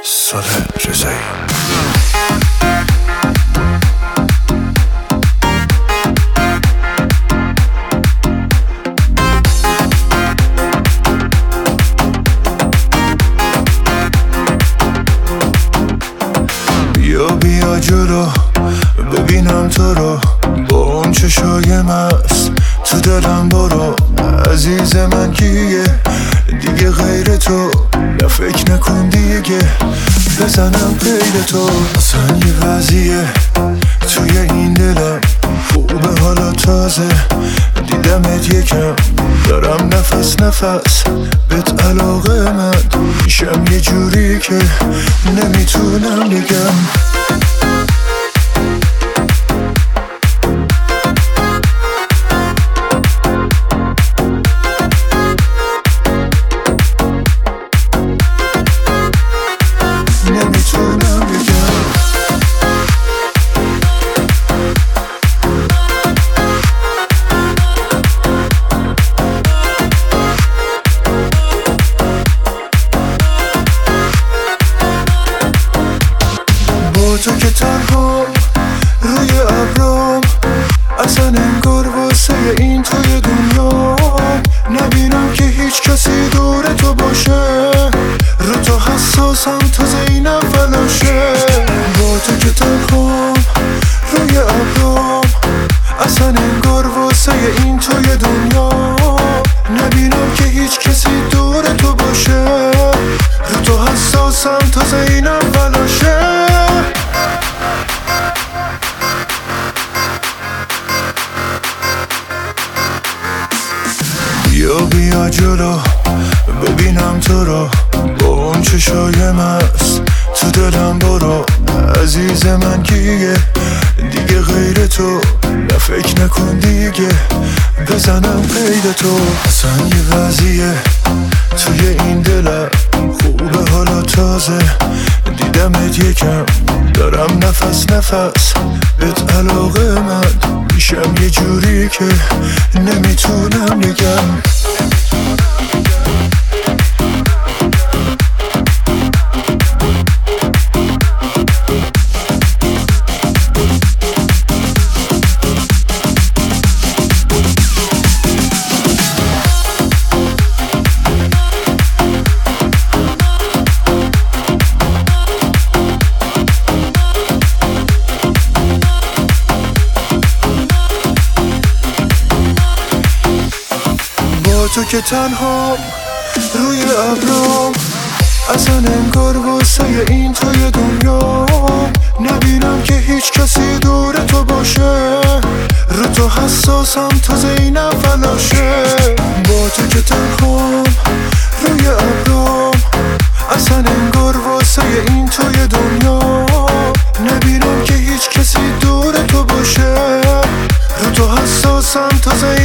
صادق رضایی. بیا جلو ببینم تو رو، با اون چشای مست تو دلم برو. عزیز من کیه دیگه غیر تو؟ نه فکر نکن دیگه بزنم غیر تو. اصلا یه وضعیه توی این دلم خوبه، حالا تازه دیدمت یکم دارم نفس نفس بهت علاقه من میشم، یه جوری که نمیتونم بگم. تو که تنها روی ابرام، اصلا انگار واسه این توی دنیا نبینم که هیچ کسی دور تو باشه. رو تو حساسم تازه اینم فلاشه. با تو که تنها روی ابرام، اصلا انگار واسه این توی دنیا نبینم که هیچ کسی دور تو باشه. رو تو حساسم تازه اینم فلاشه. بیا جلو ببینم تو رو، با اون چشای مست تو دلم برو. عزیز من کیه دیگه غیر تو؟ نه فکر نکن دیگه بزنم قید تو. اصلا یه وضعیه توی این دلم خوبه، حالا تازه دیدمت یکم دارم نفس نفس بهت علاقه من میشم، یه جوری که نمیتونم بگم. تو که تنها روی ابرام، اصلا انگار واسه این توی دنیا نبینم که هیچ کسی دور تو باشه. رو تو حساسم تازه اینم فلاشه. با تو که تنها روی ابرام، اصلا انگار واسه این توی دنیا نبینم که هیچ کسی دور تو باشه. رو تو حساسم تازه